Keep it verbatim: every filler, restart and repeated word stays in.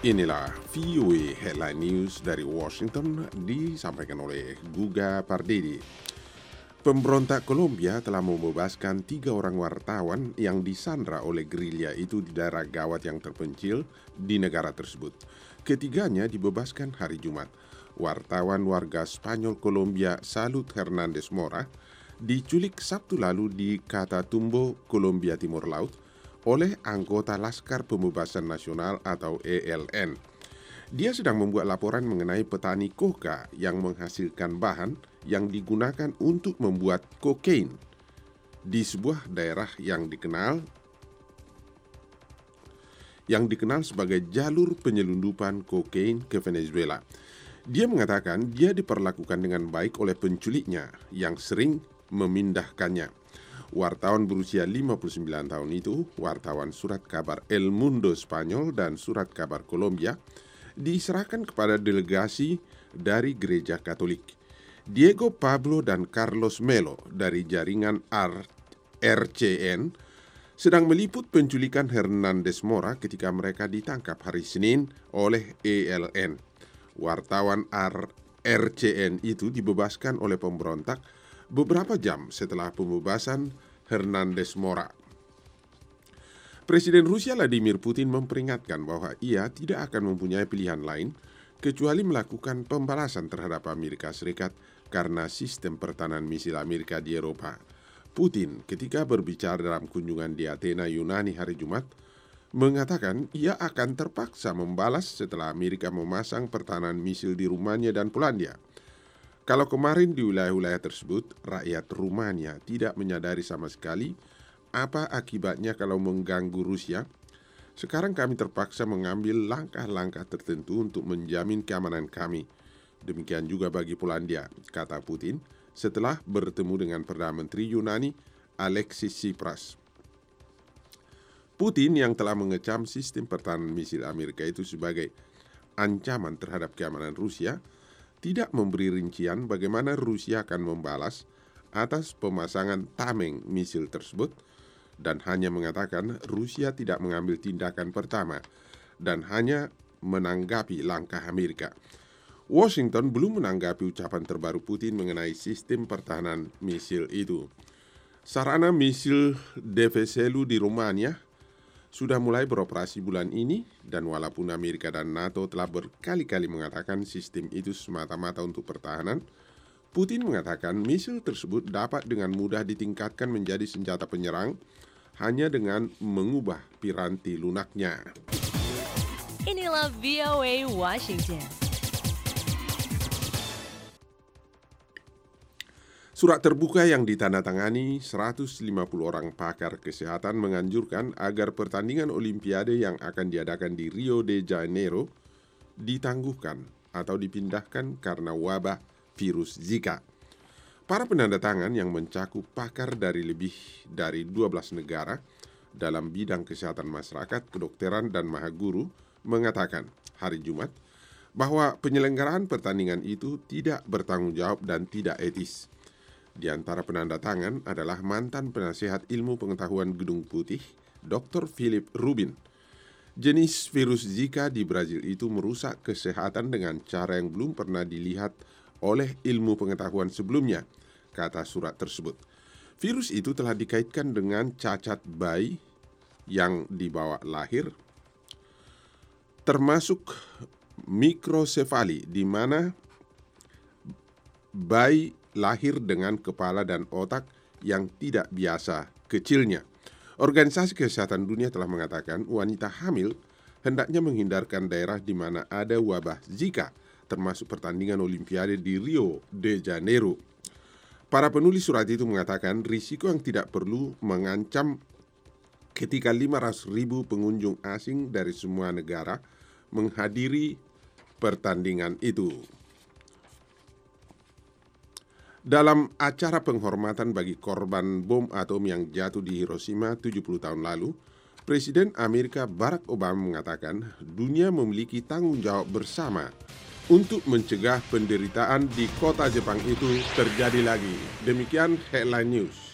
Inilah V O A Headline News dari Washington disampaikan oleh Guga Pardedi. Pemberontak Kolombia telah membebaskan tiga orang wartawan yang disandra oleh gerilya itu di daerah gawat yang terpencil di negara tersebut. Ketiganya dibebaskan hari Jumat. Wartawan warga Spanyol Kolombia Salud Hernandez Mora diculik Sabtu lalu di Catatumbo, Kolombia Timur Laut oleh anggota Laskar Pembebasan Nasional atau E L N. Dia sedang membuat laporan mengenai petani coca yang menghasilkan bahan yang digunakan untuk membuat kokain di sebuah daerah yang dikenal yang dikenal sebagai jalur penyelundupan kokain ke Venezuela. Dia mengatakan dia diperlakukan dengan baik oleh penculiknya yang sering memindahkannya. Wartawan berusia lima puluh sembilan tahun itu, wartawan surat kabar El Mundo Spanyol dan surat kabar Kolombia, diserahkan kepada delegasi dari gereja Katolik. Diego Pablo dan Carlos Melo dari jaringan R C N sedang meliput penculikan Hernandez Mora ketika mereka ditangkap hari Senin oleh E L N. Wartawan R C N itu dibebaskan oleh pemberontak beberapa jam setelah pembebasan Hernandez Mora. Presiden Rusia Vladimir Putin memperingatkan bahwa ia tidak akan mempunyai pilihan lain kecuali melakukan pembalasan terhadap Amerika Serikat karena sistem pertahanan misil Amerika di Eropa. Putin ketika berbicara dalam kunjungan di Athena, Yunani hari Jumat, mengatakan ia akan terpaksa membalas setelah Amerika memasang pertahanan misil di Rumania dan Polandia. Kalau kemarin di wilayah-wilayah tersebut, rakyat Rumania tidak menyadari sama sekali apa akibatnya kalau mengganggu Rusia, sekarang kami terpaksa mengambil langkah-langkah tertentu untuk menjamin keamanan kami. Demikian juga bagi Polandia, kata Putin setelah bertemu dengan Perdana Menteri Yunani Alexis Tsipras. Putin yang telah mengecam sistem pertahanan misil Amerika itu sebagai ancaman terhadap keamanan Rusia, tidak memberi rincian bagaimana Rusia akan membalas atas pemasangan tameng misil tersebut dan hanya mengatakan Rusia tidak mengambil tindakan pertama dan hanya menanggapi langkah Amerika. Washington belum menanggapi ucapan terbaru Putin mengenai sistem pertahanan misil itu. Sarana misil Deveselu di Rumania sudah mulai beroperasi bulan ini dan walaupun Amerika dan NATO telah berkali-kali mengatakan sistem itu semata-mata untuk pertahanan, Putin mengatakan misil tersebut dapat dengan mudah ditingkatkan menjadi senjata penyerang hanya dengan mengubah piranti lunaknya. Inilah V O A Washington. Surat terbuka yang ditandatangani seratus lima puluh orang pakar kesehatan menganjurkan agar pertandingan Olimpiade yang akan diadakan di Rio de Janeiro ditangguhkan atau dipindahkan karena wabah virus Zika. Para penandatangan yang mencakup pakar dari lebih dari dua belas negara dalam bidang kesehatan masyarakat, kedokteran, dan mahaguru mengatakan hari Jumat bahwa penyelenggaraan pertandingan itu tidak bertanggung jawab dan tidak etis. Di antara penandatangan adalah mantan penasihat ilmu pengetahuan Gedung Putih, doktor Philip Rubin. Jenis virus Zika di Brazil itu merusak kesehatan dengan cara yang belum pernah dilihat oleh ilmu pengetahuan sebelumnya, kata surat tersebut. Virus itu telah dikaitkan dengan cacat bayi yang dibawa lahir, termasuk mikrosefali, di mana bayi lahir dengan kepala dan otak yang tidak biasa kecilnya. Organisasi Kesehatan Dunia telah mengatakan wanita hamil hendaknya menghindarkan daerah di mana ada wabah Zika, termasuk pertandingan Olimpiade di Rio de Janeiro. Para penulis surat itu mengatakan risiko yang tidak perlu mengancam ketika lima ratus ribu pengunjung asing dari semua negara menghadiri pertandingan itu. Dalam acara penghormatan bagi korban bom atom yang jatuh di Hiroshima tujuh puluh tahun lalu, Presiden Amerika Barack Obama mengatakan dunia memiliki tanggung jawab bersama untuk mencegah penderitaan di kota Jepang itu terjadi lagi. Demikian Headline News.